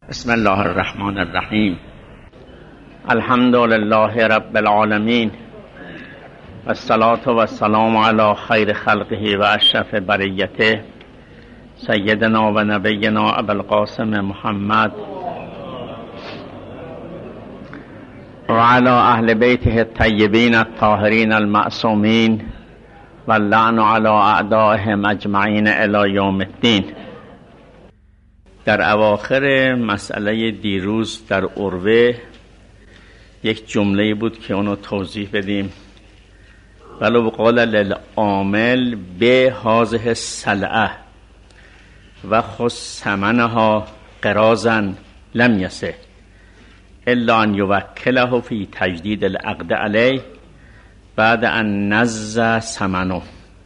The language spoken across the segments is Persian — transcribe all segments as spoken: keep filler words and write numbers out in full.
بسم الله الرحمن الرحیم. الحمد لله رب العالمین و الصلاة و السلام علی خیر خلقه و اشرف بریته سیدنا و نبینا ابوالقاسم محمد و علی اهل بیته الطیبین الطاهرین المعصومین و اللعن علی اعدائهم اجمعین الی یوم الدین. در اواخر مسئله دیروز در عروه یک جمله بود که اونو توضیح بدیم. ولو قال للعامل به هذه السلعه و خص ثمنها قراضا لم یصح الا ان یوکله فی تجدید العقد علیه بعد ان نزع ثمنه.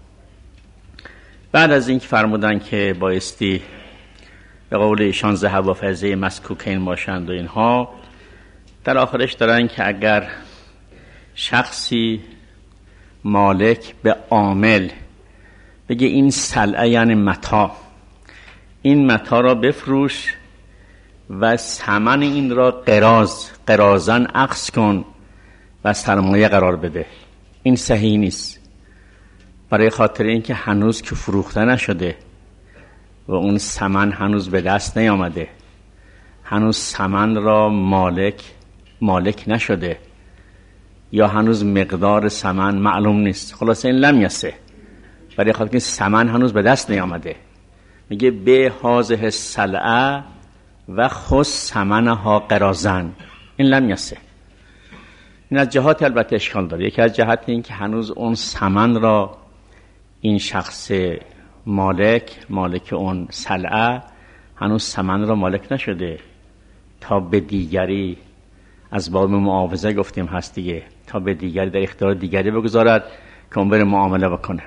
بعد از اینکه فرمودن که بایستی به قول ایشان ذهب و فضه مسکوکین باشند و اینها، در آخرش دارن که اگر شخصی مالک به عامل بگه این سلعه یعنی متاع، این متاع را بفروش و ثمن این را قراض قراضاً اخذ کن و سرمایه قرار بده، این صحیح نیست. برای خاطر اینکه هنوز که فروخته نشده و اون ثمن هنوز به دست نیامده، هنوز ثمن را مالک مالک نشده یا هنوز مقدار ثمن معلوم نیست، خلاصه این لم یصح. برای خاطر اینکه ثمن هنوز به دست نیامده میگه به هذه السلعه و خص ثمنها قراضا، این لم یصح. این از جهات البته اشکال داره. یکی از جهات این که هنوز اون ثمن را این شخص مالک مالک اون سلعه هنوز ثمن را مالک نشده تا به دیگری، از باب معاوضه گفتیم هست دیگه، تا به دیگری در اختیار دیگری بگذارد که اون بره معامله بکنه.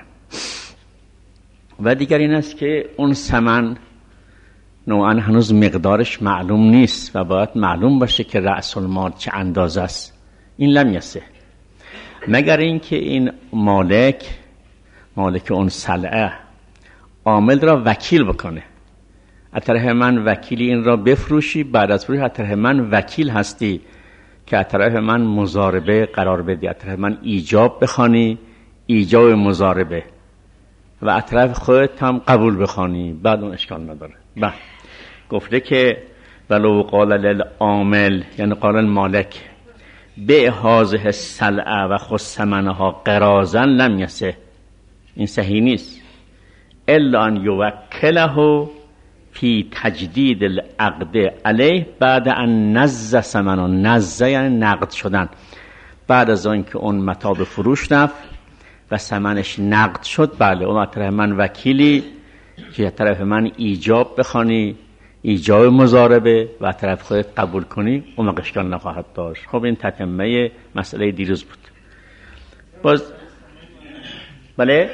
و دیگر این است که اون ثمن نوعا هنوز مقدارش معلوم نیست و باید معلوم باشه که رأس المال چه اندازه است، این لم یصح. مگر اینکه این مالک مالک اون سلعه عامل را وکیل بکنه، از طرف من وکیلی این را بفروشی، بعد از فروش از طرف من وکیل هستی که از طرف من مضاربه قرار بدی، از طرف من ایجاب بخوانی ایجاب مضاربه و از طرف خودت هم قبول بخوانی، بعد اون اشکال نداره. بعد گفته که ولو قال للعامل یعنی قال المالک به هذه السلعه و خص ثمنها قراضا لم یصح، این صحیح نیست. الا ان یوکله فی تجدید العقد علیه بعد ان نزع ثمنه. نزع یعنی نقد شدن، بعد از آن که اون متاع به فروش رفت و ثمنش نقد شد، بله اون طرف من وکیلی که طرف من ایجاب بخوانی ایجاب مضاربه و طرف خودت قبول کنی، اون اشکال نخواهد داشت. خب این تتمه مسئله دیروز بود. باز بله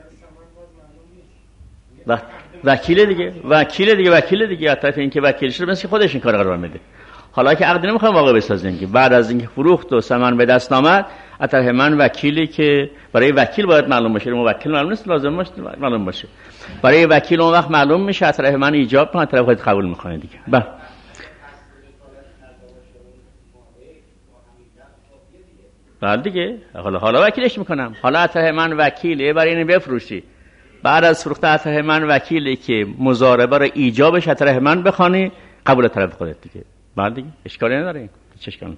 و وکیل دیگه وکیل دیگه وکیل دیگه از طرف اینکه وکیل شده مثل خودش این کار قرار میده. حالا که عقد نمیخوام واقع بسازیم که بعد از اینکه فروخت و ثمن به دست آمد از طرف من وکیلی که برای وکیل باید معلوم باشه، موکل معلوم نیست، لازم باشه معلوم باشه. برای وکیل اون وقت معلوم میشه، از طرف من ایجاب کنه، از طرف خودت قبول میکنه دیگه. بله بله دیگه حالا حالا وکیلش میکنم، حالا از طرف من وکیله برای این بفروشی، بعد از فروخته از طرف من وکیلی که مضاربه رو ایجابش از طرف من بخوانی قبول طرف خودت دیگه. بعد دیگه اشکالی نداره، چه اشکالی؟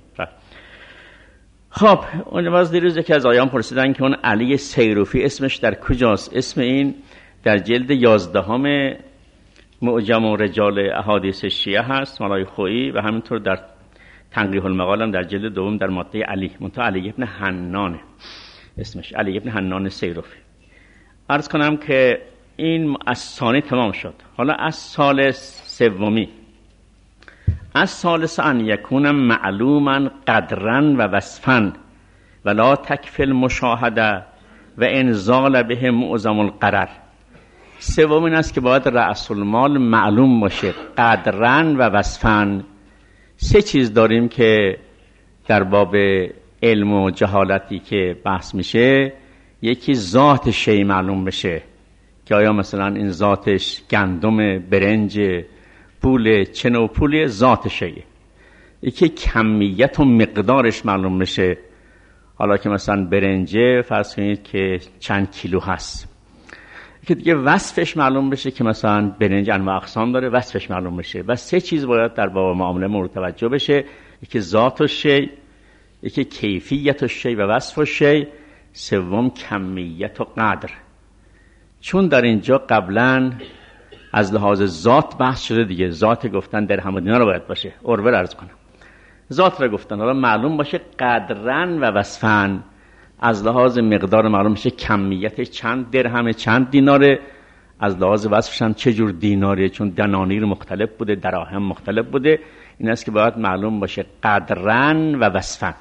خب اون باز دیروز که از آیان پرسیدن که اون علی سیروفی اسمش در کجاست؟ اسم این در جلد یازدهم معجم رجال احادیث شیعه هست مالای خویی و همینطور در تنقیح المقال هم در جلد دوم در ماده علی منتها علی ابن حنانه اسمش، علی ابن حنان سیروفی. عرض کنم که این از ثانی تمام شد. حالا از سال سومی، از ثالث ان یکون معلوما قدرا و وصفا ولا تکفی المشاهده و انزال به معظم القرر. سوم این است که باید رأس المال معلوم باشه قدرا و وصفا. سه چیز داریم که در باب علم و جهالتی که بحث میشه. یکی ذات شی معلوم بشه که آیا مثلا این ذاتش گندم، برنج، پول چه نوع پولی؟ ذات شیء. یکی کمیت و مقدارش معلوم بشه. حالا که مثلا برنجه فرض کنید که چند کیلو هست، که دیگه وصفش معلوم بشه که مثلا برنج انواع اقسام داره، وصفش معلوم بشه. و سه چیز باید در باب معامله مورد توجه بشه: یکی ذات الشیء، یکی کیفیت الشیء و وصف الشیء، سوم کمیت و قدر. چون در اینجا قبلا از لحاظ ذات بحث شده دیگه، ذات گفتن درهم و دینار باید باشه، عربه رو عرض کنم، ذات رو گفتن، حالا معلوم باشه قدرن و وصفن. از لحاظ مقدار معلوم میشه کمیت چند درهم چند دیناره، از لحاظ وصفش هم چه جور دیناریه، چون دنانیر مختلف بوده، دراهم مختلف بوده. این است که باید معلوم باشه قدرن و وصفن.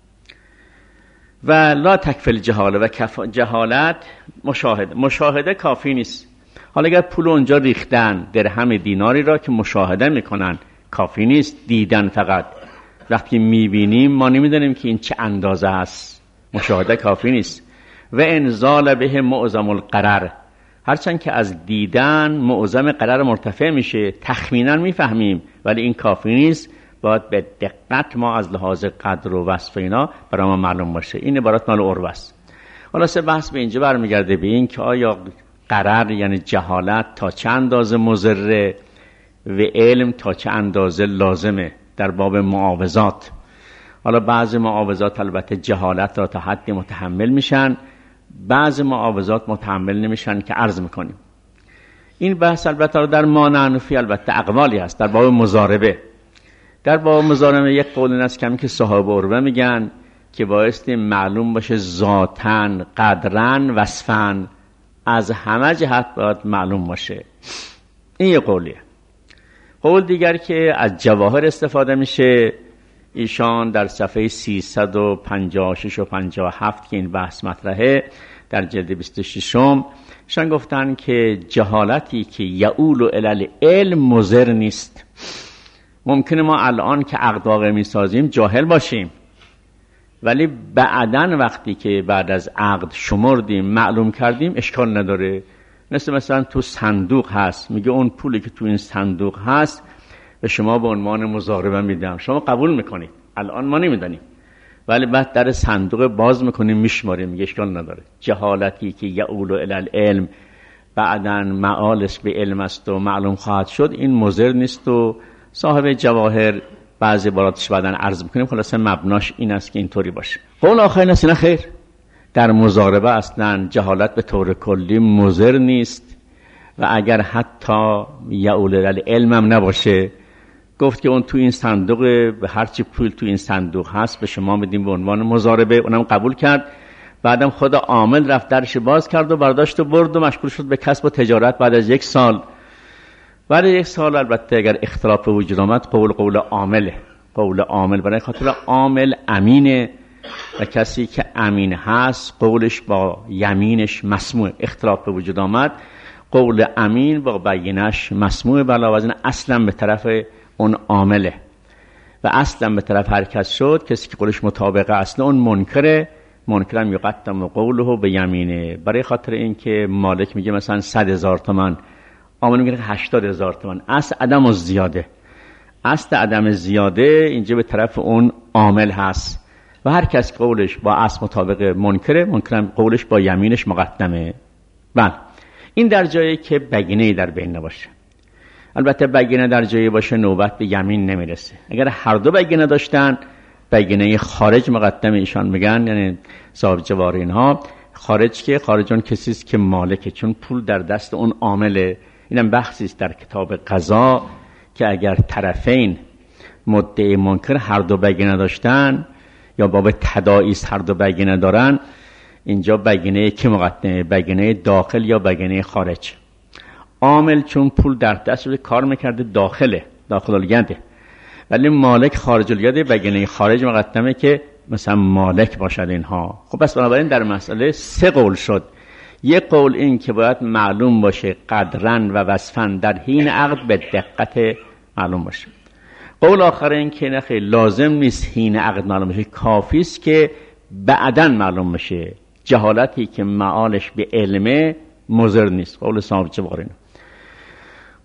و لا تکفی الجهاله، و جهالت مشاهده مشاهده کافی نیست. حالا اگر پول اونجا ریختن درهم دیناری را که مشاهده میکنن کافی نیست، دیدن فقط. وقتی میبینیم ما نمیدونیم که این چه اندازه هست، مشاهده کافی نیست. و انزال به معظم القرر، هرچند که از دیدن معظم قرر مرتفع میشه، تخمینا میفهمیم، ولی این کافی نیست. باید به دقت ما از لحاظ قدر و وصف اینا برای ما معلوم باشه. این عبارت مال عربه است. حالا سه بحث به اینجا برمیگرده به این که آیا قرر یعنی جهالت تا چه اندازه مضره و علم تا چه اندازه لازمه در باب معاوضات. حالا بعض معاوضات البته جهالت را تا حدی متحمل میشن، بعض معاوضات متحمل نمیشن که عرض میکنیم. این بحث البته در مانعنفی البته اقوالی هست. در باب مضاربه، در باب مضاربه یک قول این است که صاحب عربه میگن که بایستی معلوم باشه ذاتن، قدرن، وصفن، از همه جهت باید معلوم باشه. این یک قولیه. قول دیگر که از جواهر استفاده میشه، ایشان در صفحه سیصد و پنجاه و شش و پنجاه و هفت که این بحث مطرحه در جلد بیست و شش ایشان گفتن که جهالتی که یعول الی العلم مضر نیست. ممکنه ما الان که عقد واقع میسازیم جاهل باشیم، ولی بعداً وقتی که بعد از عقد شمردیم معلوم کردیم اشکال نداره. مثل مثلا تو صندوق هست، میگه اون پولی که تو این صندوق هست به شما به عنوان مضاربه میدم، شما قبول میکنید، الان ما نمیدانیم، ولی بعد در صندوق باز میکنیم میشماریم، میگه اشکال نداره. جهالتی که یعول الی العلم بعداً معالش به علم است و معلوم خواهد شد، این مضر نیست. و صاحب جواهر بعضی عباراتش بعداً عرض میکنیم. خلاصه مبناش این است که اینطوری باشه. قول آخر این است نه خیر، در مضاربه اصلا جهالت به طور کلی مضر نیست، و اگر حتی یعول الی العلم هم نباشه، گفت که اون تو این صندوق به هرچی پول تو این صندوق هست به شما میدیم به عنوان مضاربه. اونم قبول کرد. بعدم خود عامل رفت درش باز کرد و برداشت و برد و مشغول شد به کسب و تجارت. بعد از یک سال بعد یک سال البته اگر اختلاف به وجود آمد، قول قول عامله. قول عامل برای خاطر عامل امینه و کسی که امین هست قولش با یمینش مسموع. اختلاف به وجود آمد، قول امین با بینش مسموع، بلاوزن اصلا به طرف اون عامله و اصلا به طرف هر کس شد. کسی که قولش مطابقه اصلا اون منکره، منکرم یقدم قوله به یمینه. برای خاطر این که مالک میگه مثلا صد هزار تومان، عامل میگه هشتاد هزار تومان، اصل عدم و زیاده، اصل عدم زیاده اینجا به طرف اون عامل هست و هر کس قولش با اصل مطابق منکره، منکرم قولش با یمینش مقدمه. بله، این در جایی که بگینه در بین نباشه. البته بگینه در جایی باشه نوبت به یمین نمیرسه. اگر هر دو بگینه داشتن، بگینه خارج مقدم ایشان میگن، یعنی صاحب جوار اینها. خارج که خارجون کسی است که مالکه، چون پول در دست اون عامله. اینم بحثی است در کتاب قضا که اگر طرفین مدعی منکر هر دو بگینه داشتن یا باب تداعی است هر دو بگینه دارن، اینجا بگینه که مقدمه، بگینه داخل یا بگینه خارج. عامل چون پول در دست کار میکرده داخله، داخل الگنده، ولی مالک خارج الگنده، بگینه خارج مقدمه که مثلا مالک باشد اینها. خب پس بنابراین در مسئله سه قول شد. یک قول این که باید معلوم باشه قدرن و وصفن در حین عقد به دقت معلوم باشه. قول آخر این که نخیر لازم نیست حین عقد معلوم باشه، کافی است که بعداً معلوم بشه. جهالتی که معالش به علمه مضر نیست. قول صاحب جوار اینه.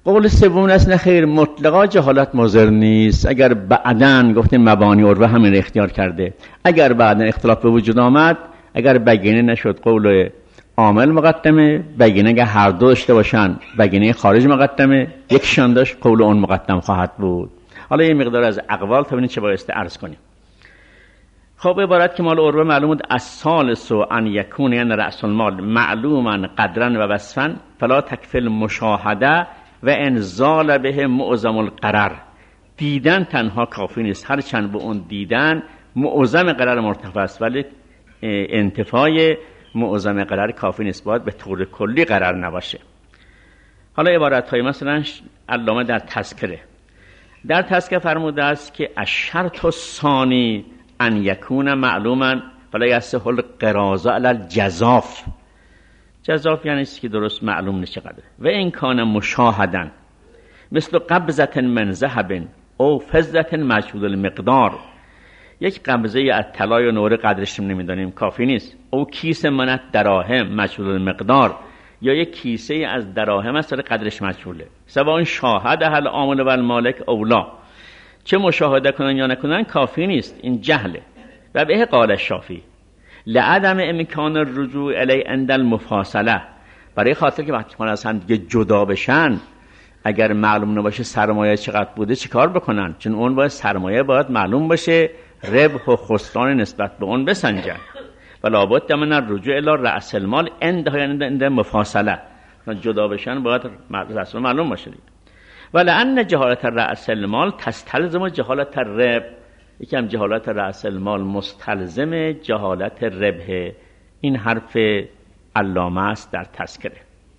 قول سوم است نه خیر، مطلقا جهالت مضر نیست. اگر بعداً گفتیم مبانی عروه همین اختیار کرده، اگر بعداً اختلاف به وجود آمد، اگر بگینه نشد قول عامل مقدمه، بگینه اگر هر دو داشته باشن بگینه خارج مقدمه، یکشان داشت قول اون مقدم خواهد بود. حالا یه مقدار از اقوال تا ببینید چه بایسته عرض کنیم. خب عبارت که مال عروه معلوم بود الثالث ان یکون یعنی رأس المال معلوما قدرا و وصفا فلا تکفی المشاهده و انزال به معظم القرر. دیدن تنها کافی نیست، هرچند به اون دیدن معظم قرر مرتفع است، ولی انتفاع معظم قرر کافی نیست، باید به طور کلی قرر نباشه. حالا عبارت های مثلا علامه در تذکره در تذکره فرموده است که الشرط الثانی ان یکون معلوما فلا یصح القراض علی الجزاف. جزاف یعنی چیزی که درست معلوم نیست چقدره. و این کان مشاهدن مثل قبضه من ذهب او فضه مجهول المقدار. یک قبضه از طلا یا نور قدرش نمیدانیم کافی نیست. او کیسه من دراهم مجهول المقدار، یا یک کیسه از دراهم است قدرش مجهوله. سواء شاهد هل عامل و المالک اولا، چه مشاهده کنن یا نکنن کافی نیست، این جهله. و به قال الشافعی لعدم امکان الرجوع الی عند المفاصله، برای خاطر که وقتی از هم دیگه جدا بشن اگر معلوم نباشه سرمایه چقدر بوده چیکار بکنن؟ چون اون باید سرمایه باید معلوم باشه، ربح و خسران نسبت به اون بسنجن. ولا بد من الرجوع الی رأس المال عند عند مفاصله، جدا بشن باید رأس المال معلوم باشه. ولأن جهالت رأس المال تستلزم جهالت الربح، یکم جهالت رأس المال مستلزم جهالت ربح. این حرف علامه است در تذکره.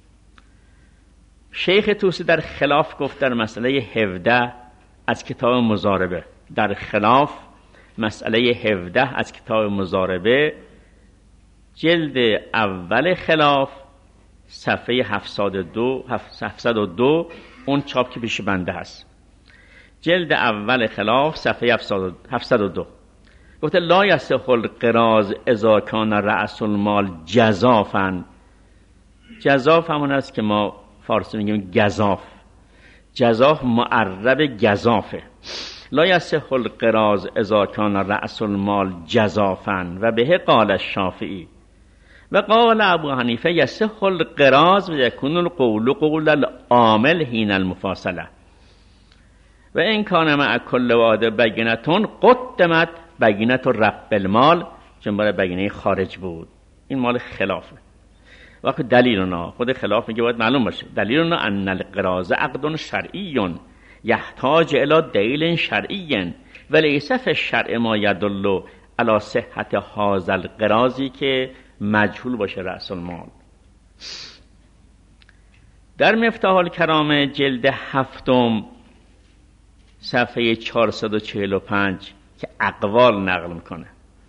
شیخ طوسی در خلاف گفت در مسئله هفده از کتاب مضاربه، در خلاف مسئله هفده از کتاب مضاربه جلد اول خلاف صفحه هفتصد و دو، اون چاپ که پیش بنده هست، جلد اول خلاف صفحه هفتصد و دو گفته لا یصح القراض اذا کان رأس المال جزافا. جزاف همون است که ما فارسی میگیم گزاف، جزاف معرب گزافه. لا یصح القراض اذا کان رأس المال جزافا و به قال الشافعی و قال ابو حنیفه یصح القراض و یکون القول قول العامل حین المفاصله و این کان مع کل واحد بگینتون قدمت بگینت رب المال، چون برای بگینه خارج بود. این مال خلافه. وقت دلیلنا خود خلاف میگه باید معلوم باشه. دلیلنا ان القراض عقد شرعی یحتاج الی دلیل شرعی ولیس فی الشرع ما یدل علی صحت هذا القراضی که مجهول باشه رأس المال. در مفتاح الکرامه جلد هفتم صفحه چهارصد و چهل و پنج که اقوال نقل میکنه،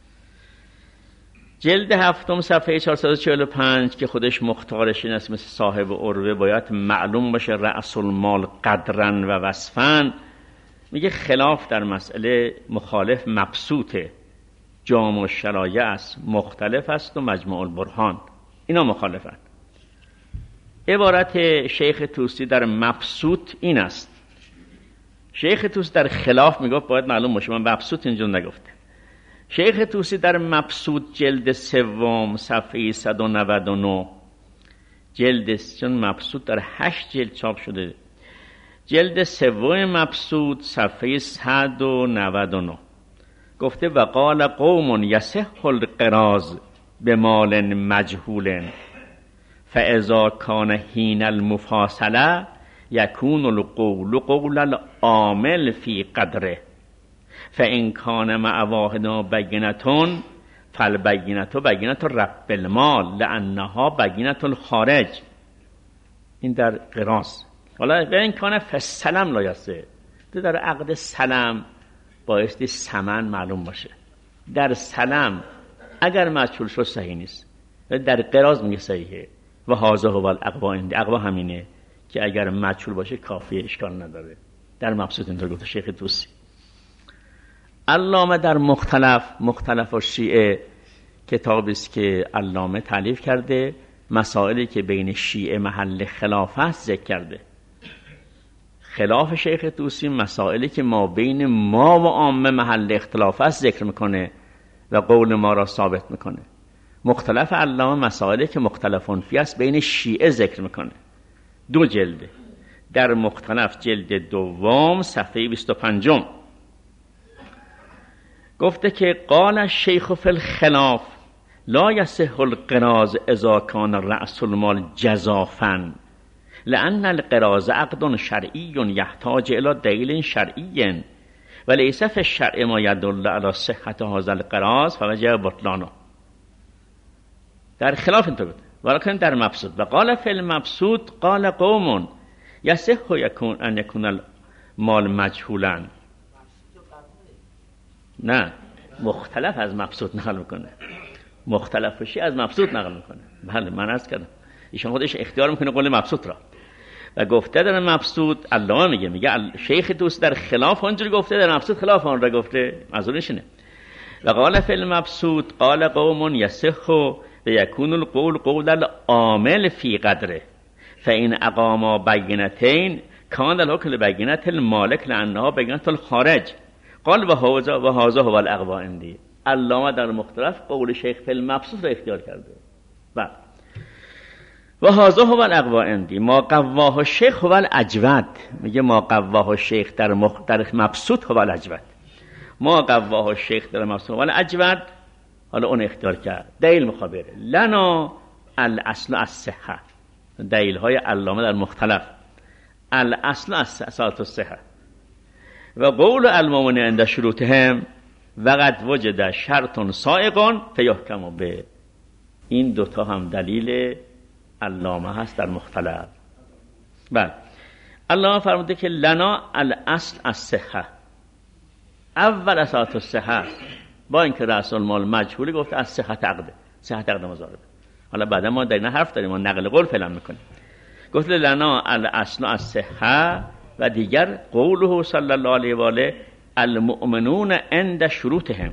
جلد هفتم صفحه چهارصد و چهل و پنج که خودش مختارش این است مثل صاحب عروه باید معلوم باشه رأس المال قدرن و وصفن، میگه خلاف در مسئله مخالف مبسوطه، جامع الشرایع است، مختلف است و مجموع البرهان، اینا مخالفن. عبارت شیخ طوسی در مبسوط این است. شیخ طوسی در خلاف میگفت باید معلوم باشه، من مبسوط اینجا نگفته. شیخ طوسی در مبسوط جلد سوم صفحه صد و نود و نه، جلد چون مبسوط در هشت جلد چاپ شده، جلد سوم مبسوط صفحه صد و نود و نه گفته و قال قوم یصح القراض بمال مجهول فاذا کان حین المفاصله یکون القول قول العامل فی قدره فان کان مع واحد بگینتون فالبگینت بگینت رب المال لانها بگینت الخارج. این در قراض. حالا و این کان فسلم لایسته، در عقد سلم بایستی ثمن معلوم باشه. در سلم اگر مجهول شد صحیح نیست، در قراض میگه صحیحه. و هذا هو الاقوا عندي، اقوا همینه که اگر مجهول باشه کافیه، اشکال نداره. در مبسوط اینطور گفته شیخ طوسی. علامه در مختلف مختلف و شیعه کتابی است که علامه تالیف کرده، مسائلی که بین شیعه محل خلاف است ذکر کرده. خلاف شیخ طوسی مسائلی که ما بین ما و عامه محل اختلاف است ذکر میکنه و قول ما را ثابت میکنه. مختلف علامه مسائلی که مختلفون فی است بین شیعه ذکر میکنه. دو جلده. در مختلف جلد دوم صفحه بیست و پنج گفته که قال الشیخ فی الخلاف لا یصح القراض اذا کان رأس المال جزافا لأن القراض عقد شرعی یحتاج الى دلیل شرعی وليس في الشرع ما يدل على صحة هذا القراض فوجب بطلانه. در خلاف اینطور بود ولكن در مبسوط و قال فی المبسوط قال قوم یصح یکون ان یکون المال مجهولا. نه مختلف از مبسوط نقل میکنه، مختلف بشی از مبسوط نقل میکنه. بله من عرض کردم ایشون خودش اختیار میکنه قول مبسوط را و گفته در مبسوط علامه میگه میگه شیخ دوست در خلاف اونجوری گفته، در مبسوط خلاف اون را گفته. منظورش اینه. و قال فی المبسوط قال قوم یصح و یکون القول قول العامل فی قدره فإن اقاما بینتین کان الحکم لبینت المالک لانها بینت الخارج قال و هذا و هذا هو الاقوا عندي. علامه در مختلف قول شیخ فی المبسوط را اختیار کرده. بعد و هذا هو الاقوا عندي ما قواه الشیخ هو الاجود. میگه ما قواه الشیخ در مخ... در مبسوط هو الاجود، ما قواه الشیخ در مبسوط هو الاجود. حالا اون اختیار کرد. دلیل مخابره لنا الاصل الصحه. دلیل های علامه در مختلف الاصل اساس الصحه و قول المؤمن عند شروطهم وقد وجد شرط سائغ فیحکم به. این دوتا هم دلیل علامه هست در مختلف. بله علامه فرموده که لنا الاصل الصحه، اول اساس الصحه با اینکه رأس المال مجهولی گفته از صحت عقده، صحت عقد مضاربه. حالا بعدا ما در این حرف داریم، ما نقل قول فعلا میکنیم. گفت لنا الاصل الصحه و دیگر قوله صلی الله علیه و آله المؤمنون عند شروطهم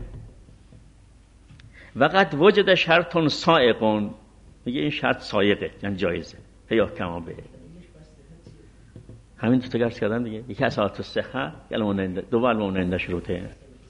وقد وجد شرط سائغ. میگه این شرط سایقه یعنی جایزه یا کما به. همین تو تگرس کردن دیگه. یکی اساس الصحه دو المؤمنون عند شروطهم.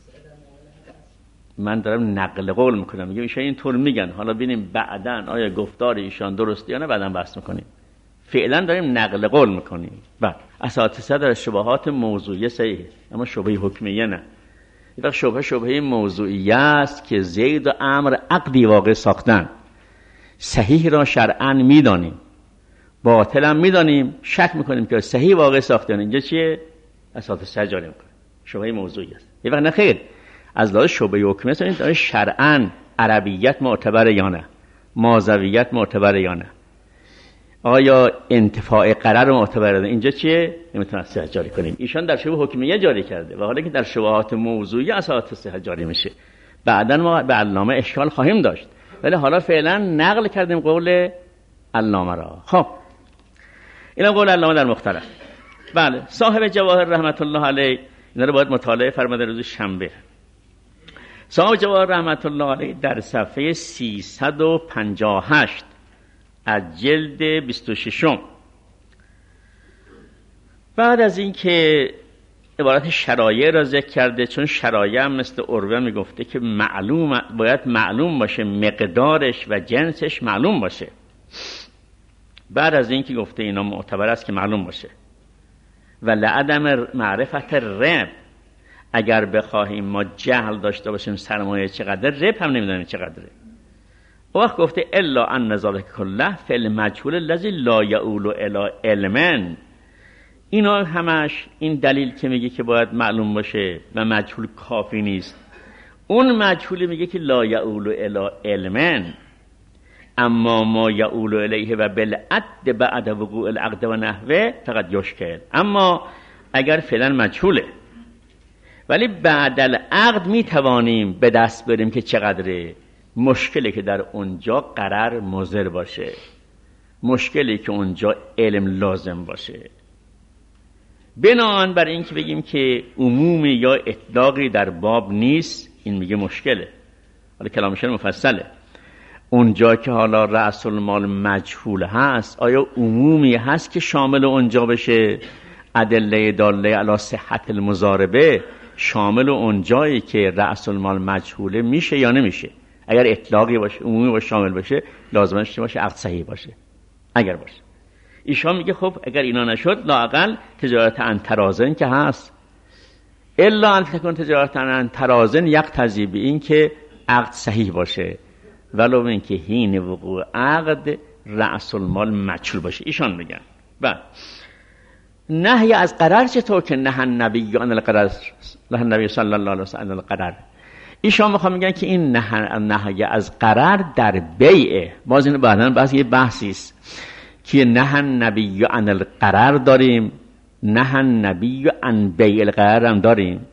من دارم نقل قول میکنم. میگه ایشون اینطور میگن، حالا ببینیم بعدن آیا گفتار ایشان درسته یا نه، بعدن بحث میکنیم. فعلا داریم نقل قول میکنیم. بعد اساتذه در شبهات موضوعی صحیح اما شبهه حکمیه نه. این شبهه شبهه موضوعی است که زید و عمرو عقدی واقع ساختن. صحیح را شرعاً میدانیم، باطل هم میدانیم، شک میکنیم که صحیح واقع ساختن. اینجا چیه؟ اساتذه جاری میکنه. شبهه موضوعی است. یه وقت نه خیر از لحاظ شبهه حکمیه است این شرعاً عربیت معتبره یا نه، مازویت معتبره یا نه، آیا انتفاع قرار معتبره. اینجا چیه؟ نمیتونه صحت جاری کنیم. ایشان در شبهه حکمیه جاری کرده و حالا که در شبهات موضوعی اساس صحت جاری میشه. بعداً ما به علامه اشکال خواهیم داشت، ولی حالا فعلا نقل کردیم قول علامه را. خب اینا قول علامه در مختلف. بله صاحب جواهر رحمت الله علیه اینا رو باید مطالعه فرماده روز شنبه. صاحب جواهر رحمت الله علیه در صفحه سیصد و پنجاه و هشت از جلد بیست و شش بعد از این که عبارت شرایع را ذکر کرده، چون شرایع هم مثل عروه میگفته که معلوم باید معلوم باشه، مقدارش و جنسش معلوم باشه. بعد از این که گفته اینا معتبر است که معلوم باشه و لعدم معرفت رب، اگر بخواهیم ما جهل داشته باشیم سرمایه چقدر، رب هم نمیدونیم چقدره. وقت گفته الا ان ذلک کله فی المجهول الذی لا یؤول الی علما. اینا همش این دلیل که میگه که باید معلوم باشه و مجهول کافی نیست. اون مجهولی میگه که لا یؤول الی علما، اما ما یؤول الیه و بالعد بعد وقوع العقد و نحوه فقط یشکل. اما اگر فعلا مجهوله ولی بعد العقد میتوانیم به دست بریم که چقدره، مشکلی که در اونجا قرار مضر باشه، مشکلی که اونجا علم لازم باشه. بناهن بر این که بگیم که عمومی یا اطلاقی در باب نیست، این میگه مشکله. حالا کلامش مفصله. اونجا که حالا رأس المال مجهول هست، آیا عمومی هست که شامل اونجا بشه؟ ادله داله علی صحت المضاربه شامل اون جایی که رأس المال مجهوله میشه یا نمیشه؟ اگر اطلاقی باشه، عمومی باشه، شامل باشه، لازمش چی باشه؟ عقد صحیح باشه. اگر باشه، ایشان میگه خب اگر اینا نشد، لااقل تجارت عن ترازن که هست. الا ان تکون تجارت عن ترازن یقتضی به این که عقد صحیح باشه، ولو اینکه حین وقوع عقد رأس المال مجهول باشه. ایشان میگن بعد نهی از قرار چطور که نه النبی عن القرار، نه النبی صلی الله علیه و سلم القرار. ایشان میخوام میگن که این نه نهی از قرار در بیعه. باز اینو بعداً باز یه بحثی است که نه النبی عن القرار داریم، نه النبی عن بیع القرار هم داریم.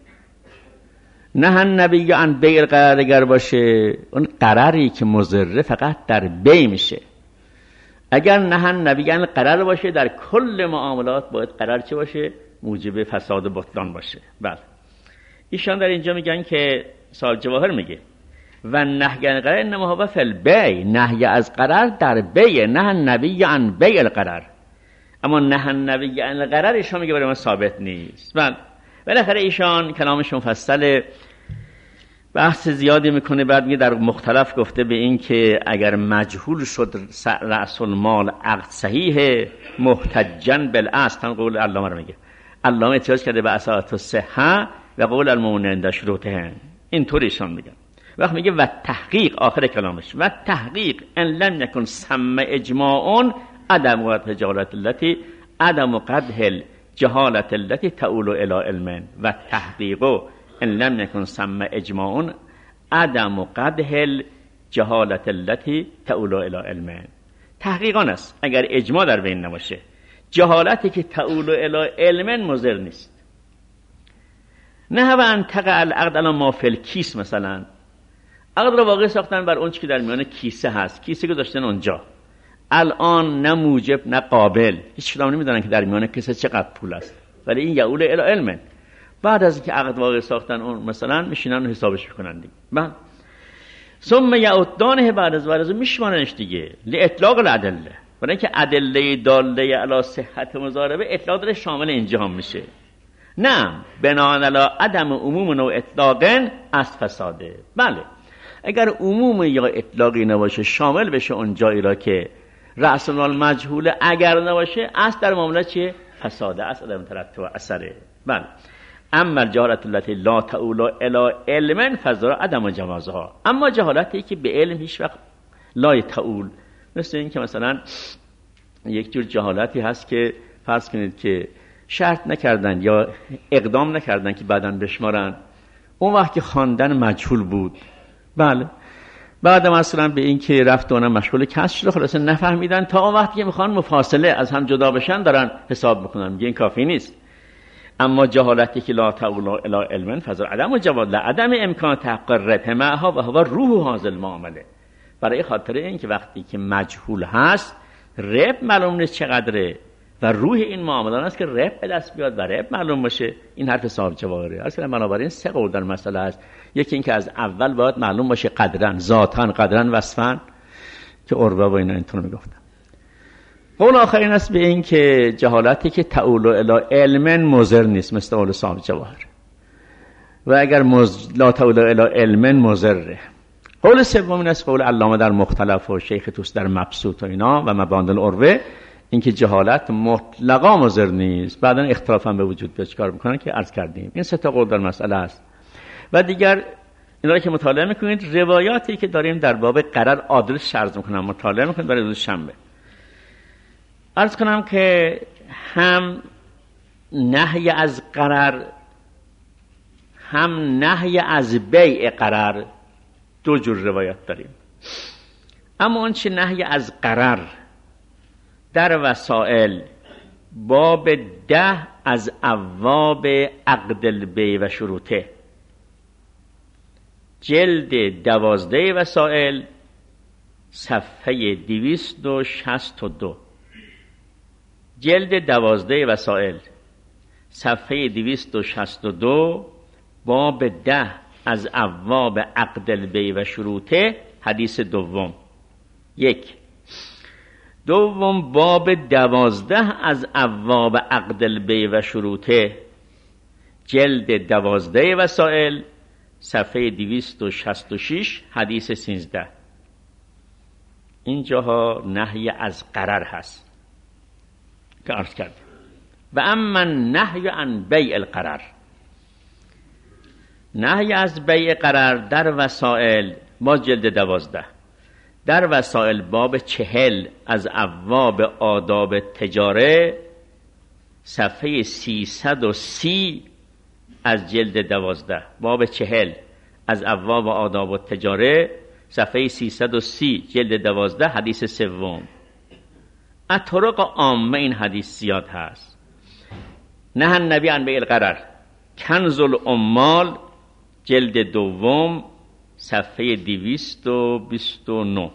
نه النبی عن بیع القرار اگر باشه، اون قراری که مضر فقط در بیع میشه. اگر نه النبی عن القرار باشه، در کل معاملات باید قرار چه باشه؟ موجب فساد و بطلان باشه. بله، ایشان در اینجا میگن که صاحب جواهر میگه و نهی عن القرار انما هو فی البیع، نهی از قرار در بیع، نه النبی عن بیع القرار. اما نه النبی عن القرار ایشان میگه برای ما ثابت نیست. بله، بالاخره ایشان کلامش مفصل، بحث زیادی میکنه. بعد میگه در مختلف گفته به این که اگر مجهول شد رأس المال عقد صحیح محتجاً بالاصل، هم قول علامه رو میگه. علامه احتجاج کرده به اساس الصحه و قول المؤمن عند شروطه. اینطوری ایشان میگن. وقت میگه و تحقیق، آخر کلامش، و تحقیق ان لم یکن ثم اجماع عدم قدح جهالت التي عدم قدح جهالت التي تؤول الى علم، و تحقیق ان لم یکن ثم اجماع عدم قدح جهالت التي تؤول الى علم. تحقیقان است اگر اجماع در بین نباشه، جهالتی که تؤول الى علم مضر نیست. نه و انتقع العقد الان ما فی الکیس، مثلا عقد رو واقع ساختن بر اون چی که در میان کیسه هست، کیسه گذاشتن اونجا. الان نه موجب نه قابل، هیچ کدام نمیدونن که در میان کیسه چقدر پول است، ولی این یعول الی علم. بعد از اینکه عقد واقع ساختن اون مثلا میشینن و حسابش میکنن دیگه. بعد ثم یعودانه، بعد از بعد از میشمارنش دیگه لاطلاق الادله، برای اینکه ادله داله علی صحت مضاربه اطلاق داره، شامل اینجا هم میشه. نه بنا علی عدم عموم و اطلاق از فساده. بله، اگر عموم یا اطلاقی نباشه، شامل بشه اون جایی را که رأس المال مجهوله، اگر نباشه اصل در معامله چیه؟ فساده، اصل عدم ترتب اثره. بله، اما جهالت التي لا تؤول الی علم فضل عدم جوازها. اما جهالتی که به علم هیچ وقت لا تؤول، مثل این که مثلا یک جور جهالتی هست که فرض کنید که شرط نکردن یا اقدام نکردن که بعداً بشمارن، اون وقت که خواندن مجهول بود. بله، بعد مثلا به این که رفت اونم مشغول کسب شده، خلاصه نفهمیدن، تا اون وقتی که میخوان مفاصله از هم جدا بشن دارن حساب میکنن، میگه این کافی نیست. اما جهالتی که لا تؤول الی علم فضل عدم جواز عدم امکان تحقق ربح معها و هو روح حاصل معامله. برای خاطر این که وقتی که مجهول هست، ربح معلوم نیست چقدره، و روح این معامله است که ربح به دست بیاد و ربح معلوم باشه. این حرف صاحب جواهره. اصلا بنابراین سه قول در مسئله است. یکی این که از اول باید معلوم باشه قدرن، ذاتن، قدرن، وصفن، که عروه و اینا اینطور میگفتن. قول آخرین است به این که جهالتی که تؤول الی علم مضر نیست، مثل قول صاحب جواهر، و اگر مز... لا تؤول الی علم مضره. قول سوم است قول علامه در مختلف و شیخ توس در مبسوط و اینا و مباند العروه، اینکه جهالت مطلقا مضر نیست. بعداً اختلاف هم به وجود بیاد، چیکار میکنن که عرض کردیم. این سه تا قول در مسئله است. و دیگر اینا رو که مطالعه میکنید، روایاتی که داریم در باب قرار آدرس شرط میکنم، مطالعه میکنید برای روز شنبه. عرض کنم که هم نهی از قرار، هم نهی از بیع قرار، دو جور روایت داریم. اما اون چه نهی از قرار در وسائل، باب ده از ابواب عقد البیع و شروطه، جلد دوازده وسائل، صفحه دویست و شصت و دو. جلد دوازده وسائل، صفحه دویست و شصت و دو، باب ده از ابواب عقد البیع و شروطه، حدیث دوم. یک. دوم باب دوازده از ابواب عقد البیع و شروطه، جلد دوازده وسائل، صفحه دویست و شصت و شش، حدیث سیزده. اینجاها نهی از قرار هست که عرض کرد. و اما نهی عن بیع القرار، نهی از بیع قرار در وسائل، باز جلد دوازده، در وسائل باب چهل از ابواب آداب تجاره، صفحه سیصد و سی از جلد دوازده. باب چهل از ابواب آداب تجاره، صفحه سیصد و سی جلد دوازده، حدیث سوم. اطرق عامه این حدیث زیاد هست. نه النبی عن بیع القرار، کنز العمال جلد دوم، صفحه دویست و بیست و نه.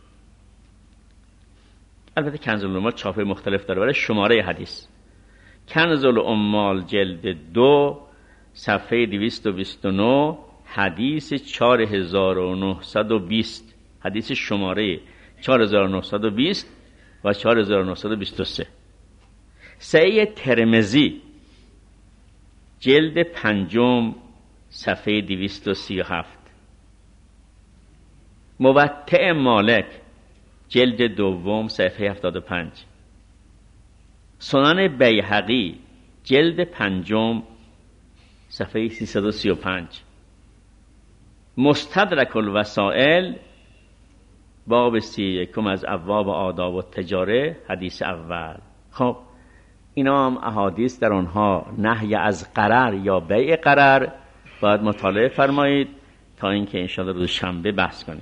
البته کنز العمال چاپ مختلف داره برای شماره حدیث. کنز العمال جلد دو، صفحه دویست و بیست و نه، حدیث چهار هزار و نهصد و بیست، حدیث شماره چهار هزار و نهصد و بیست و چهار هزار و نهصد و بیست و سه. صحیح ترمذی جلد پنجم، صفحه دویست و سی و هفت. موطئ مالک جلد دوم، صفحه هفتاد و پنج. سنن بیهقی جلد پنجم، صفحه سیصد و سی و پنج. مستدرک الوسائل باب سی یکم از ابواب آداب و تجاره، حدیث اول. خب اینا هم احادیث در آنها نهی از قرار یا بیع قرار باید مطالعه فرمایید تا اینکه انشاءالله روز شنبه بحث کنیم.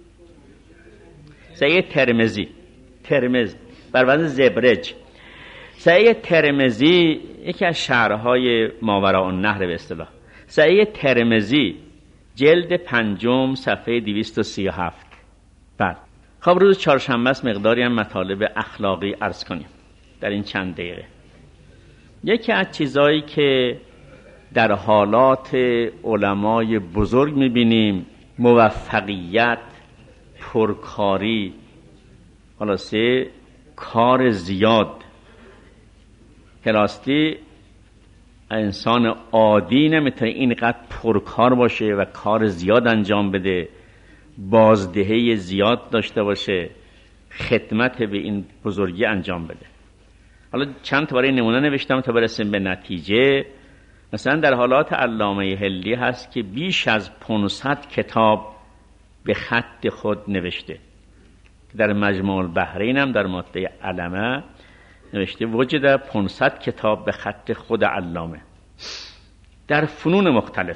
صحیح ترمذی، ترمذ بر وزن زبرج. صحیح ترمذی یکی از شهرهای ماوراء النهر به اصطلاح. صحیح ترمذی جلد پنجم، صفحه دویست و سی و هفت. بعد خب روز چهارشنبه است، مقداری هم مطالب اخلاقی عرض کنیم در این چند دقیقه. یکی از چیزایی که در حالات علمای بزرگ میبینیم موفقیت، پرکاری، خلاصه کار زیاد. راستی انسان عادی نمیتونه اینقدر پرکار باشه و کار زیاد انجام بده، بازدهی زیاد داشته باشه، خدمت به این بزرگی انجام بده. حالا چند تا برای نمونه نوشتم تا برسیم به نتیجه. مثلا در حالات علامه حلی هست که بیش از پانصد کتاب به خط خود نوشته. در مجموع البحرین هم در ماده علمه نوشته وجد پانصد کتاب به خط خود علامه در فنون مختلف.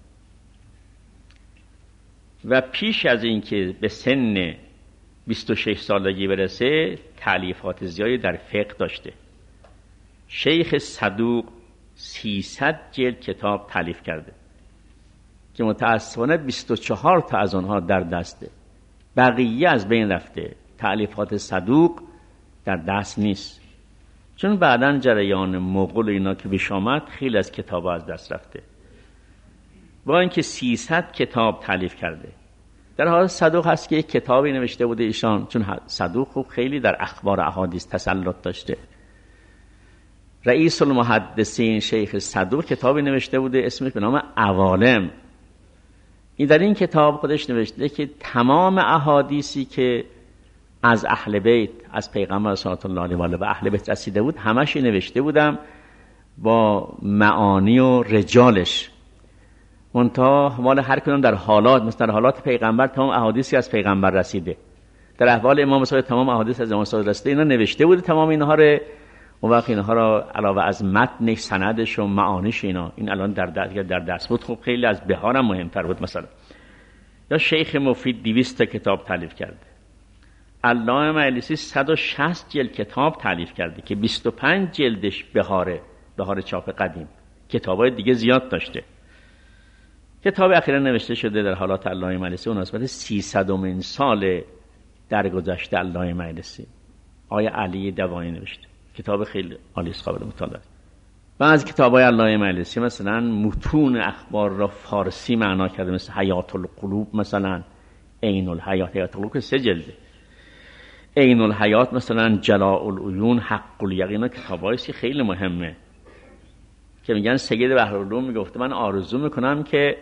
و پیش از اینکه به سن بیست و شش سالگی برسه تألیفات زیادی در فقه داشته. شیخ صدوق سیصد جلد کتاب تألیف کرده که متاسفانه بیست و چهار تا از آنها در دسته، بقیه از بین رفته. تألیفات صدوق در دست نیست، چون بعداً جریان مغول اینا که پیش آمد خیلی از کتاب‌ها از دست رفته. با اینکه سیصد کتاب تألیف کرده. در حال صدوق هست که یک کتابی نوشته بوده ایشان، چون صدوق خوب خیلی در اخبار احادیث تسلط داشته. رئیس المحدثین شیخ صدوق کتابی نوشته بوده اسمش به نام عوالم. این در این کتاب خودش نوشته که تمام احادیثی که از اهل بیت، از پیغمبر صلی الله علیه و آله و اهل بیت رسیده بود همش نوشته بودم با معانی و رجالش. منتها مال هر کدوم در حالات، مثلا در حالات پیغمبر تمام احادیثی از پیغمبر رسیده، در احوال امام صادق تمام احادیث از امام صادق رسیده. اینا نوشته بوده تمام اینها رو. اون وقت اینها را علاوه از متنش، سندش و معانیش، اینا این الان در درس در درس بود. خب خیلی از بهار هم مهمتر بود. مثلا یا شیخ مفید دویست کتاب تالیف کرده. علامه مجلسی صد و شصت جلد کتاب تالیف کرده که بیست و پنج جلدش بهاره، بهار چاپ قدیم. کتابای دیگه زیاد داشته. کتاب اخیرا نوشته شده در حالات علامه مجلسی اون نسبت سیصدمین سال درگذشته علامه مجلسی. آقای علی دوانی نوشته. کتاب خیلی عالی است، قابل مطالعه است. بعضی کتاب‌های علامه مجلسی مثلا متون اخبار را فارسی معنا کرده، مثل حیات القلوب، مثلا عین الحیات، حیات القلوب که سه جلده. عین الحیات مثلا، جلاء العیون، حق الیقین، کتابایی که خیلی مهمه که میگن سید بحرالعلوم میگفته من آرزو میکنم که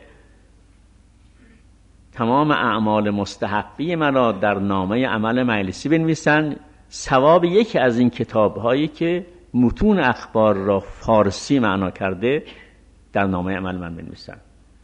تمام اعمال مستحقی مرا در نامه عمل مجلسی بنویسن، ثواب یکی از این کتاب‌هایی که متون اخبار را فارسی معنا کرده در نامه عمل من بنویسن.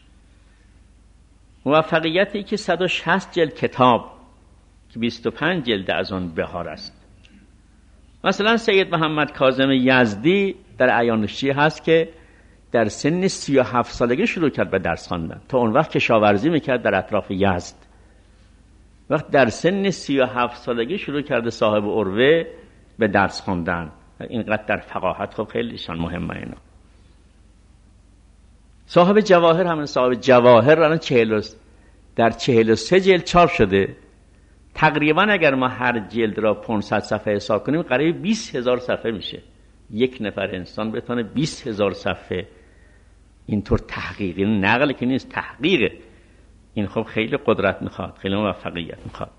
موفقیتی که صد و شصت جلد کتاب که بیست و پنج جلد از آن بهار است. مثلا سید محمد کاظم یزدی در اعیان شیعه هست که در سن سی و هفت سالگی شروع کرد به درس خواندن. تا اون وقت کشاورزی میکرد در اطراف یزد. وقت در سن سی و هفت سالگی شروع کرده صاحب عروه به درس خواندن. اینقدر در فقاهت خب خیلی شان مهمه اینا. صاحب جواهر همین صاحب جواهر الان چهل در چهل و سه جلد چاپ شده. تقریبا اگر ما هر جلد را پانصد صفحه حساب کنیم قریب بیست هزار صفحه میشه. یک نفر انسان بتونه بیست هزار صفحه اینطور تحقیقی، نقل که نیست، تحقیقه. این خب خیلی قدرت میخواد، خیلی موفقیت میخواد.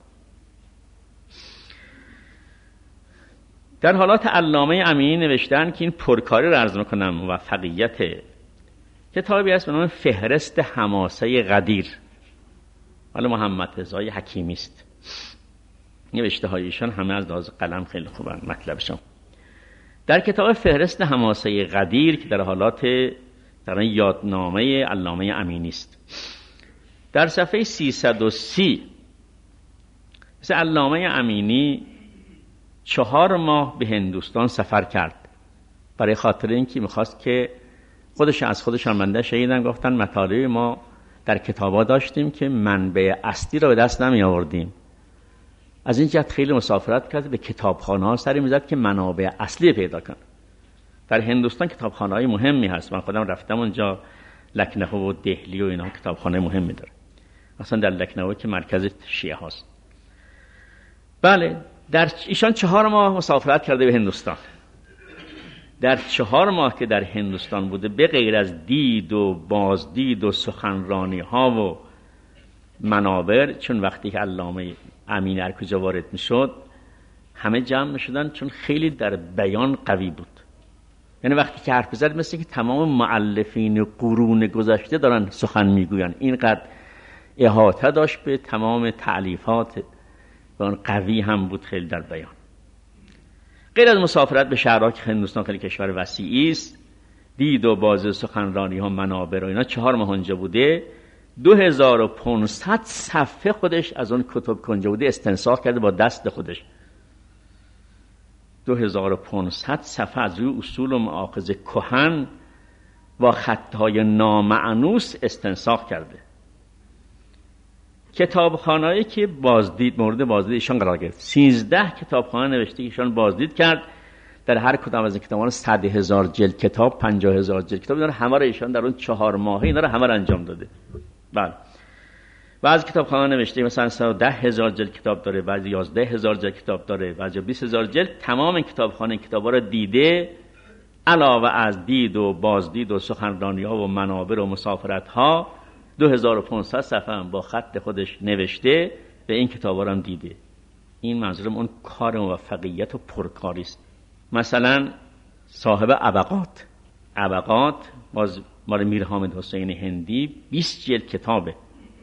در حالات علامه امینی نوشتن که این پرکاری رو عرض میکنم، موفقیت. کتابی هست به نام فهرست حماسه قدیر، حالا محمد رضای حکیمی است. نوشته هایشان همه از لحاظ قلم خیلی خوبن، مطلبشون. در کتاب فهرست حماسه قدیر که در حالات در یادنامه علامه امینی است، در صفحه سیصد و سی مثل علامه امینی چهار ماه به هندوستان سفر کرد برای خاطر اینکه میخواست که خودش از خودش منده شهیدن. گفتن مطالب ما در کتابا داشتیم که منبع اصلی را به دست نمی آوردیم. از این جهت خیلی مسافرت کرد، به کتابخانه ها سری میزد که منابع اصلی پیدا کن. در هندوستان کتابخانه های مهمی هست، من خودم رفتم اونجا، لکنهو و دهلی و اینا کتابخانه مهمی داره. اصلا در لکنهو که مرکز شیعه هاست. بله، در ایشان چهار ماه مسافرت کرده به هندوستان. در چهار ماه که در هندوستان بوده، به غیر از دید و بازدید و سخنرانی ها و منابر، چون وقتی که علامه امین ارکوجا وارد می شد همه جمع می شدن، چون خیلی در بیان قوی بود. یعنی وقتی که حرف بزد مثل که تمام مؤلفین قرون گذشته دارن سخن می گوین. اینقدر احاطه داشت به تمام تألیفات و اون قوی هم بود خیلی در بیان. غیر از مسافرت به شهرها که هندوستان خیلی کشور وسیعی است، دید و باز سخنرانی ها، منابر و اینا، چهار ماه اونجا بوده. دو هزار و پانصد صفحه خودش از اون کتب کنجا بوده استنساخ کرده با دست خودش. دو هزار و پانصد صفحه از روی اصول و مآخذ کهن با خطهای نامعنوس استنساخ کرده. کتابخانه‌ای که بازدید مورد بازدید ایشان قرار گرفت، سیزده کتابخانه نوشته که ایشان بازدید کرد. در هر کدام از این کتاب‌ها صد هزار جلد کتاب، پنجاه هزار جلد کتاب داره. همه را ایشان در اون چهار ماهه اینا رو همه را انجام داده. بله. بعضی کتابخانه نوشته مثلا صد و ده هزار جلد کتاب داره، بعضی یازده هزار جلد کتاب داره، بعضی بیست هزار جلد. تمام این کتابخانه کتابا را دیده، علاوه از دید و بازدید و سخنرانی‌ها و منابر و مسافرت‌ها، دو هزار و پانصد صفحه هم با خط خودش نوشته و این کتابا را هم دیده. این منظورم اون کار موفقیت و پرکاری است. مثلا صاحب ابقات ابقات باز مال میر حامد حسین هندی، بیست جلد کتابه.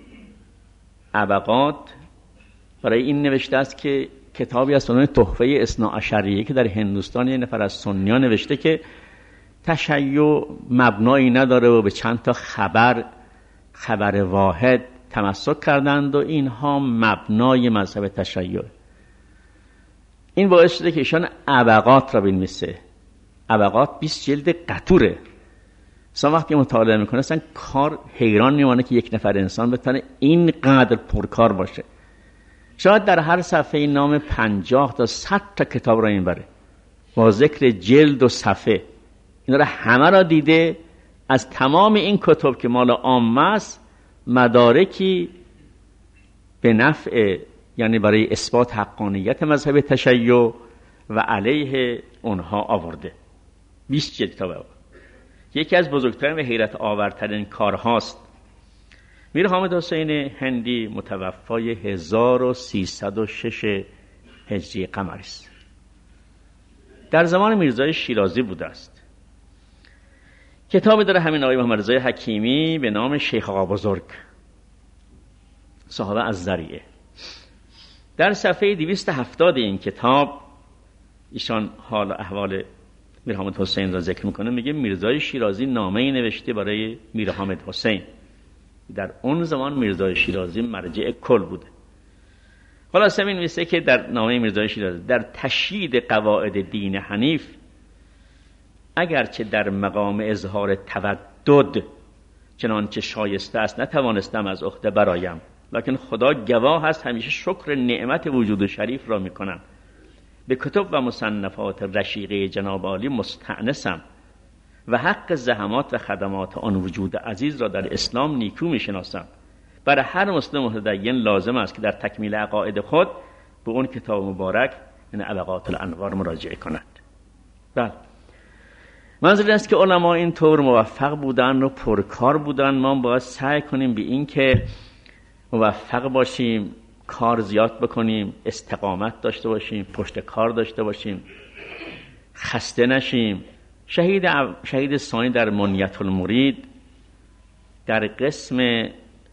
ابقات برای این نوشته است که کتابی از سنن تحفه اثنا عشریه که در هندوستان یه نفر از سنیان نوشته که تشیع مبنایی نداره و به چند تا خبر خبر واحد تمسک کردند و اینها مبنای مذهب تشیع. این باعث شده که ایشان ابقات را بنویسه. ابقات بیست جلد قطوره. مثلا وقتی مطالعه میکنه اصلا کار حیران میمانه که یک نفر انسان بتونه اینقدر پرکار باشه. شاید در هر صفحه نام پنجاه تا صد تا کتاب را اینبره با ذکر جلد و صفحه. اینا را همه را دیده. از تمام این کتب که مال عامه است مدارکی به نفع، یعنی برای اثبات حقانیت مذهب تشیع و علیه اونها آورده. بیست جلد کتاب. یکی از بزرگترین و حیرت آورترین کارهاست. میر حامد حسین هندی متوفای هزار و سیصد و شش هجری قمری است. در زمان میرزای شیرازی بوده است. کتابی داره همین آقای محمد رضای حکیمی به نام شیخ آقا بزرگ، صاحب از ذریعه. در صفحه دویست و هفتاد این کتاب ایشان حال احوال میر حامد حسین را ذکر میکنه. میگه میرزای شیرازی نامه‌ای نوشته برای میر حامد حسین. در اون زمان میرزای شیرازی مرجع کل بوده. خلاصه می نویسه که در نامه میرزای شیرازی در تشیید قواعد دین حنیف، اگرچه در مقام اظهار تودد چنانچه شایسته است نتوانستم از عهده برایم، لکن خدا گواه است همیشه شکر نعمت وجود شریف را میکنم. به کتب و مصنفات رشیقه جناب عالی مستأنسم و حق زحمات و خدمات آن وجود عزیز را در اسلام نیکو میشناسم. برای هر مسلم متدین لازم است که در تکمیل عقاید خود به اون کتاب مبارک یعنی ابقات الانوار مراجعه کند. بله، منظور این است که علما این طور موفق بودن و پرکار بودن. ما باید سعی کنیم به این که موفق باشیم، کار زیاد بکنیم، استقامت داشته باشیم، پشت کار داشته باشیم، خسته نشیم. شهید شهید ثانی در منیت المرید در قسم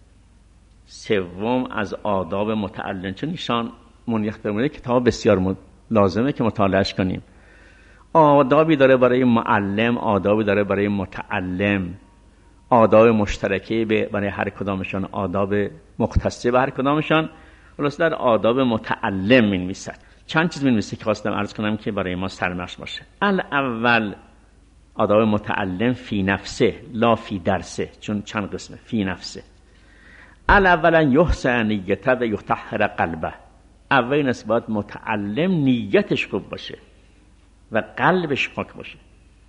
سوم از آداب متعلم، چون ایشان منیت المرید کتاب بسیار لازمه که مطالعهش کنیم. آدابی داره برای معلم، آدابی داره برای متعلم، آداب مشترکه برای هر کدامشان، آداب مختصه به هر کدامشان. خلاص در آداب متعلم می‌نویسد. چند چیز می‌نویسه که خواستم عرض کنم که برای ما سرمشق باشه. الاول آداب متعلم فی نفسه لا فی درسه، چون چند قسمه. فی نفسه الاولا یحسن نیته و یطهر قلبه. اول نسبت متعلم نیتش خوب باشه و قلبش پاک باشه.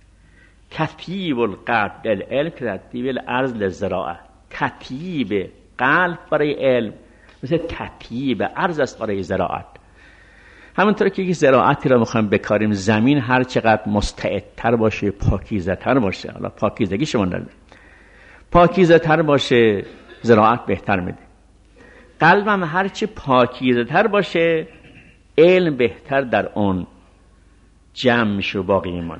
تطیب القلب للعلم تطیب الارض للزراعه. تطیب قلب برای علم مثل تطیب ارض است برای زراعت. همونطور که یک زراعتی را میخوایم بکاریم، زمین هر چقدر مستعدتر باشه، پاکیزه تر باشه، حالا پاکیزگی شما نداره، پاکیزه تر باشه زراعت بهتر میده. قلبم هر چه پاکیزه تر باشه علم بهتر در اون جمع میشه و باقی میمانه.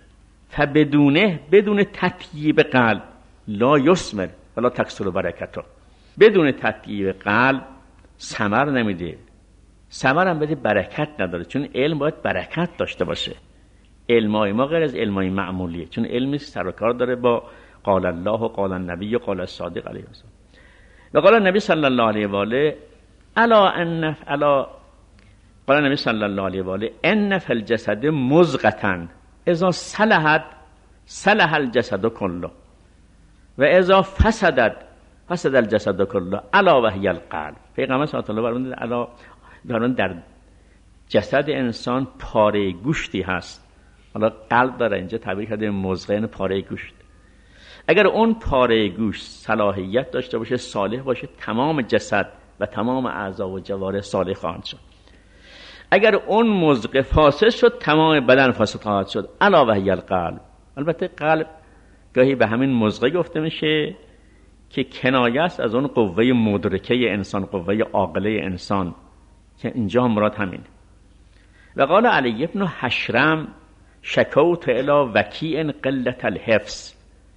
فبدونه بدون تطیب قلب لا یثمر ولا تکثر برکته. بدون تطیب قلب ثمر نمیده، ثمر هم بده برکت نداره، چون علم باید برکت داشته باشه. علمای ما غیر از علمای معمولیه، چون علمی سر و کار داره با قال الله و قال النبی و قال الصادق علیه السلام. و قال النبی صلی الله علیه و آله الا ان الا قال النبی صلی الله علیه و آله ان فی الجسد مضغه اذا صلحت صلح الجسد كله و اذا فسدت فسد الجسد كله الا وهي القلب. پیغمبر صلی الله علیه و آله الا دارن در جسد انسان پاره گوشتی هست. حالا قلب داره، اینجا تعبیر کرده مضغه، پاره گوشت. اگر اون پاره گوشت صلاحیت داشته باشه، صالح باشه، تمام جسد و تمام اعضا و جوارح صالح خواهند شد. اگر اون مضغه فاسد شد، تمام بدن فاسد خواهد شد. الا وهی القلب. البته قلب گاهی به همین مضغه گفته میشه که کنایه است از اون قوه مدرکه انسان، قوه عاقله انسان، که اینجا مراد همین. و قال علی ابن حشرم شکوت الی وکیع قلت الحفظ.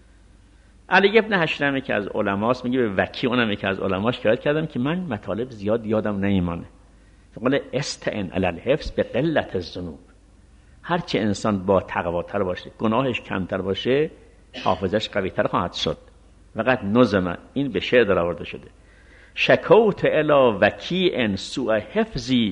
علی ابن حشرم که از علماست میگه به وکیع، اونم که از علماش شکایت کردم که من مطالب زیاد یادم نمیمانه. فقال استعن علی الحفظ به قلت الذنوب. هرچه انسان با تقواتر باشه، گناهش کمتر باشه، حافظش قویتر خواهد شد. فقط نظم این به شعر در آورده شده. شکوت الی وکیع سوء حفظی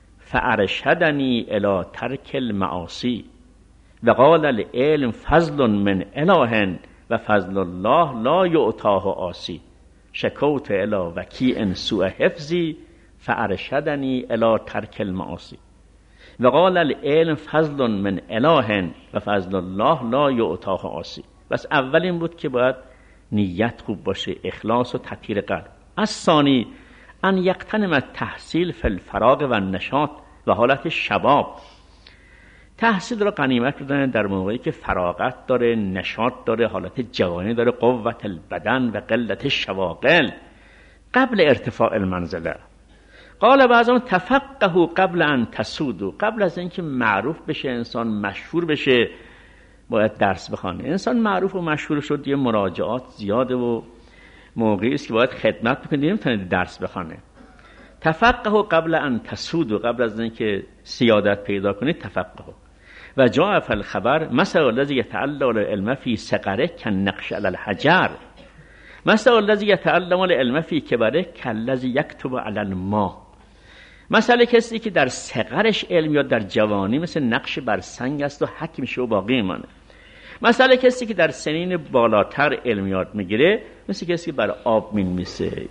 فارشدنی الی ترک المعاصی و قال العلم فضل من اله و فضل الله لا یعطاه عاصی. شکوت الی وکیع سوء حفظی فارشدنی الی ترک المعاصی و قال العلم فضل من اله و فضل الله لا یعطاه عاصی. بس اول این بود که باید نیت خوب باشه، اخلاص و تطهیر قلب. از ثانی ان یقتنم التحصیل فی الفراغ و النشاط و حالت شباب. تحصیل را غنیمت بدونه در موقعی که فراغت داره، نشاط داره، حالت جوانی داره، قوت البدن و قلت شواغل قبل ارتفاع المنزله. قال بعضهم تفقهوا قبل ان تسودوا، قبل از اینکه معروف بشه انسان مشهور بشه باید درس بخونه. انسان معروف و مشهور شد یه مراجعات زیاده و موقعی است که باید خدمت بکنه، نمیتونه درس بخونه. تفقهوا قبل ان تسودوا، قبل از اینکه سیادت پیدا کنید تفقهوا. و جاء فی الخبر مثل الذی یتعلم العلم فی صغره کالنقش علی الحجر، مثل الذی یتعلم العلم فی کبره کالذی یکتب علی الماء. مثلا کسی که در صغرش علم یاد در جوانی مثل نقش بر سنگ است و حک میشه و باقی میمانه. مثلا کسی که در سنین بالاتر علم یاد میگیره مثل کسی که بر آب مینویسه.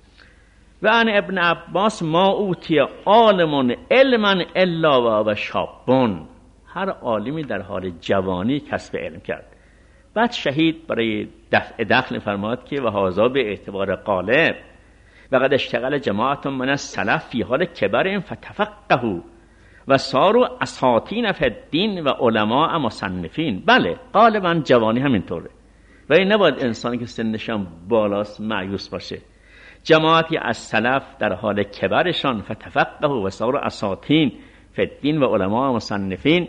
و ان ابن عباس ما اوتی عالم علما الا و شابون، هر عالمی در حال جوانی کسب علم کرد. بعد شهید برای دفع دخل فرماد که و هذا به اعتبار غالب و قد اشتغل جماعت من السلف فی حال کبر فتفقهوا و صاروا اساطین فی الدین و علماء مصنفین. بله غالبا جوانی همینطوره و این نباید انسانی که سنش بالاست مایوس باشه. جماعتی از سلف در حال کبرشان فتفقهوا و صاروا اساطین فی الدین و علماء مصنفین.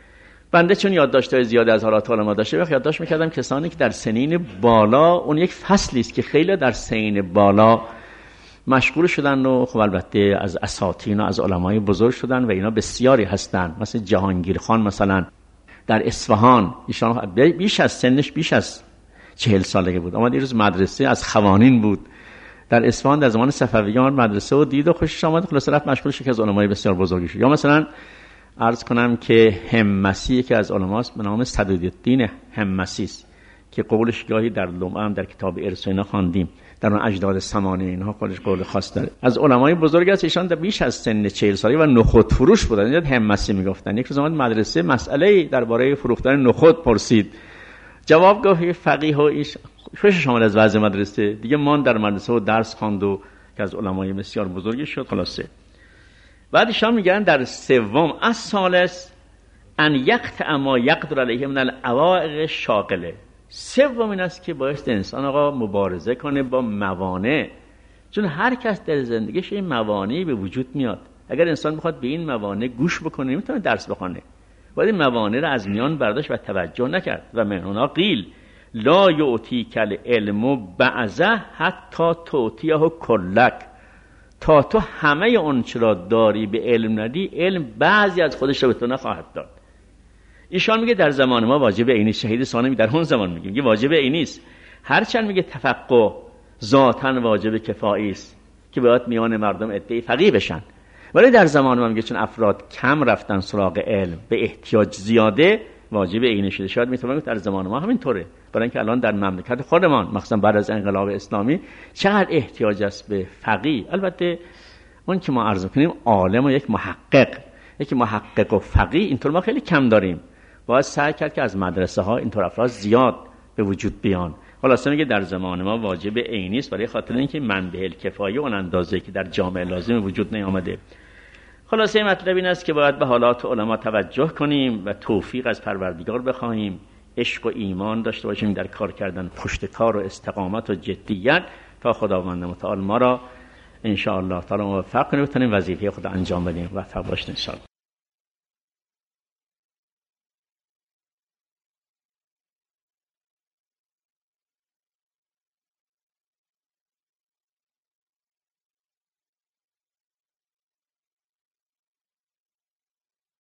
بنده چون یادداشت‌های زیاد از حالات علما داشته وقت یادداشت می‌کردم کسانی که در سنین بالا، اون یک فصلی است که خیلی در سنین بالا مشغول شدن و خب البته از اساطین و از علمای بزرگ شدن و اینا بسیاری هستند. مثل جهانگیر خان مثلا در اصفهان، ایشان بیش از سنش بیش از چهل سالگی بود، آمد یه روز مدرسه از خوانین بود در اصفهان در زمان صفویان مدرسه و دید و خوشش آمد، خلاص رفت مشغول شد که از علمای بسیار بزرگی شد. یا مثلا عرض کنم که همسی که از علماست به نام صدودالدین همسی است که قولش گاهی در لمعه هم در کتاب ارث اینا خواندیم، در اون اجداد سمانه اینها خودش قول خاص داره. از علمای بزرگ است، ایشان در بیش از سن چهل سالی و نخود فروش بودن، اینجا همسی میگفتن. یک روز اومد مدرسه مسئله درباره فروختن نخود پرسید، جواب گفت فقیه و ایش خوشش آمد از وضع مدرسه دیگه، مان در مدرسه و درس خواند و که از علمای بسیار بزرگی شد. خلاصه بعد ایشان میگن در سوم از ثالث ان یقطع ما یقدر علیه من العوائق شاغله. سوم این است که باید انسان آقا مبارزه کنه با موانع، چون هر کس در زندگیش این موانعی به وجود میاد. اگر انسان بخواد به این موانع گوش بکنه نمیتونه درس بخونه، باید این موانع را از میان برداشت و توجه نکرد. و من هنا قیل لا یعطی کل علم بعضه حتی تعطیه کلک، تا تو همه اون چرا داری به علم ندی، علم بعضی از خودش رو به تو نخواهد داد. ایشان میگه در زمان ما واجب عینی، شهید ثانی در اون زمان میگه میگه واجب عینی است. هرچند میگه تفقه ذاتاً واجب کفایی است که باید میان مردم عده فقیه بشن، ولی در زمان ما میگه چون افراد کم رفتن سراغ علم به احتیاج زیاده واجب عینی شده. شاید میتونم در زمان ما همینطوره، برای اینکه الان در مملکت خودمان مخصوصا بعد از انقلاب اسلامی چقدر احتیاج است به فقیه. البته اون که ما عرض کنیم عالم و یک محقق، یک محقق و فقیه اینطور ما خیلی کم داریم. باید سعی کرد که از مدرسه ها اینطور افراد زیاد به وجود بیان. خلاصه میگه در زمان ما واجب عینی است برای خاطر اینکه منبع الکفایه اون اندازه که در جامعه لازم وجود نیامده. خلاصه مطلب این است که باید به حالات علما توجه کنیم و توفیق از پروردگار بخواهیم، عشق و ایمان داشته باشیم در کار کردن، پشت کار و استقامت و جدیت، تا خداوند متعال ما را ان شاء الله تعالی موفق کنه بتونیم وظیفه خود انجام بدیم. موفق باشید ان شاء الله.